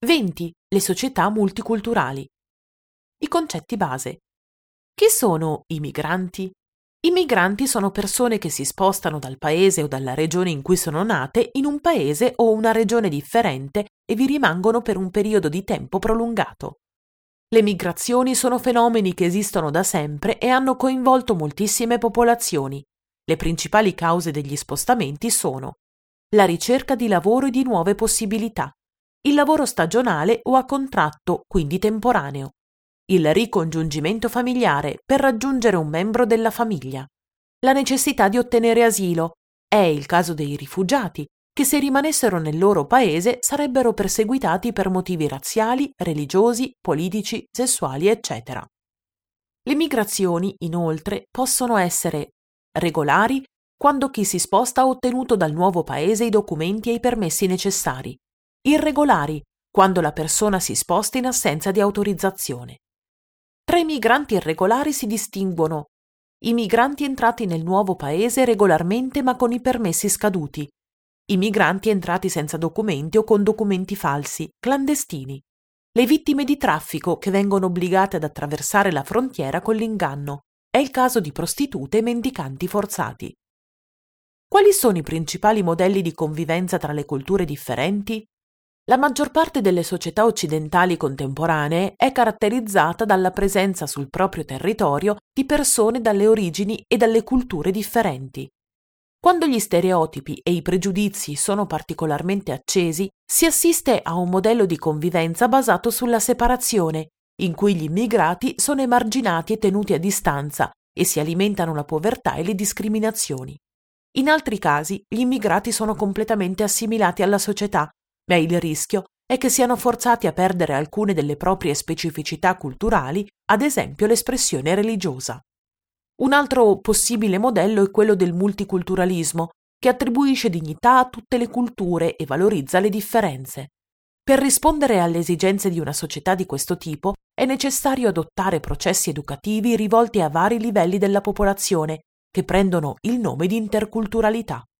20. Le società multiculturali. I concetti base. Chi sono i migranti? I migranti sono persone che si spostano dal paese o dalla regione in cui sono nate in un paese o una regione differente e vi rimangono per un periodo di tempo prolungato. Le migrazioni sono fenomeni che esistono da sempre e hanno coinvolto moltissime popolazioni. Le principali cause degli spostamenti sono la ricerca di lavoro e di nuove possibilità, il lavoro stagionale o a contratto, quindi temporaneo, il ricongiungimento familiare per raggiungere un membro della famiglia, la necessità di ottenere asilo, è il caso dei rifugiati, che se rimanessero nel loro paese sarebbero perseguitati per motivi razziali, religiosi, politici, sessuali, eccetera. Le migrazioni, inoltre, possono essere regolari quando chi si sposta ha ottenuto dal nuovo paese i documenti e i permessi necessari, irregolari quando la persona si sposta in assenza di autorizzazione. Tra i migranti irregolari si distinguono i migranti entrati nel nuovo paese regolarmente ma con i permessi scaduti, i migranti entrati senza documenti o con documenti falsi, clandestini, le vittime di traffico che vengono obbligate ad attraversare la frontiera con l'inganno, è il caso di prostitute e mendicanti forzati. Quali sono i principali modelli di convivenza tra le culture differenti? La maggior parte delle società occidentali contemporanee è caratterizzata dalla presenza sul proprio territorio di persone dalle origini e dalle culture differenti. Quando gli stereotipi e i pregiudizi sono particolarmente accesi, si assiste a un modello di convivenza basato sulla separazione, in cui gli immigrati sono emarginati e tenuti a distanza e si alimentano la povertà e le discriminazioni. In altri casi, gli immigrati sono completamente assimilati alla società, ma il rischio è che siano forzati a perdere alcune delle proprie specificità culturali, ad esempio l'espressione religiosa. Un altro possibile modello è quello del multiculturalismo, che attribuisce dignità a tutte le culture e valorizza le differenze. Per rispondere alle esigenze di una società di questo tipo è necessario adottare processi educativi rivolti a vari livelli della popolazione, che prendono il nome di interculturalità.